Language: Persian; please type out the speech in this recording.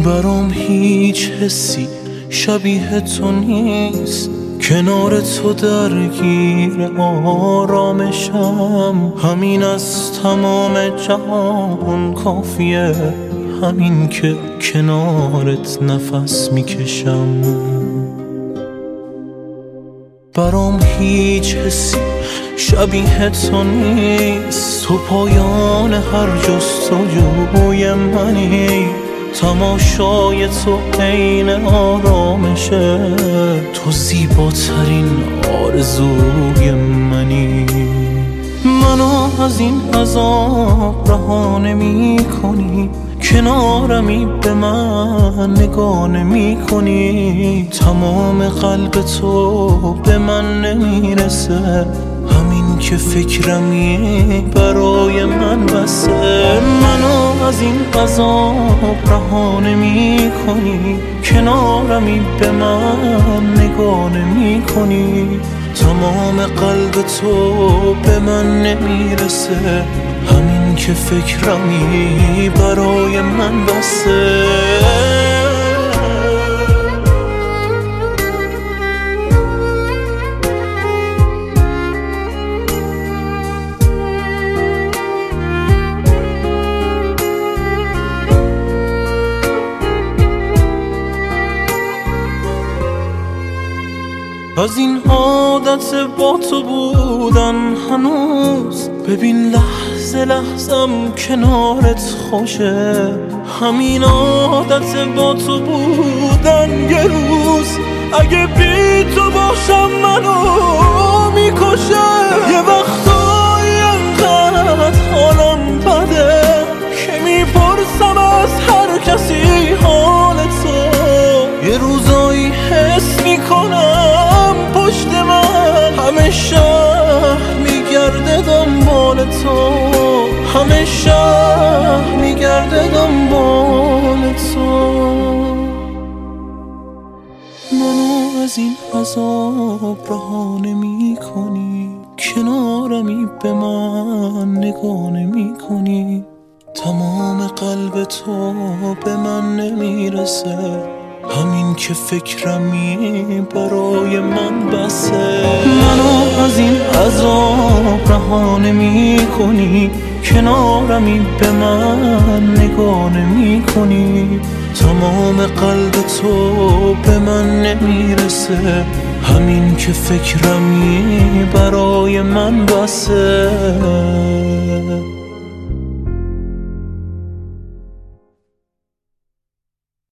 برام هیچ حسی شبیه تو نیست، کنار تو درگیر آرامشم. همین از تمام جهان کافیه، همین که کنارت نفس میکشم. برام هیچ حسی شبیه تو نیست، تو پایان هر جستجوی منی. تماشای تو عین آرامشه، تو زیباترین آرزوی منی. منو از این عذاب رها نمی کنی، کنارمی به من نگاه نمی کنی. تمام قلب تو به من نمیرسه، همین که فکرمی برای من بسه. منو از این عذاب رها نمی کنی، کنارمی به من نگاه نمی کنی. تمام قلب تو به من نمیرسه، همین که فکرمی برای من بسه. از این عادت با تو بودن هنوز، ببین لحظه لحظم کنارت خوشه. همین عادت با تو بودن یه روز اگه بی تو باشم منو میکشه. یه وقتایی انقدر حالم بده که میپرسم از هر کسی حال تو. یه روزایی حس میکنم پشت من همه شهر میگرده دنبال تو، همه شهر میگرده دنبال تو. منو از این عذاب رها نمی کنی، کنارمی به من نگاه نمی کنی. تمام قلب تو به من نمیرسه، همین که فکرمی برای من بسه. منو از این عذاب رها نمی کنی، کنارمی به من نگاه نمی کنی. تمام قلب تو به من نمیرسه، همین که فکرمی برای من بسه.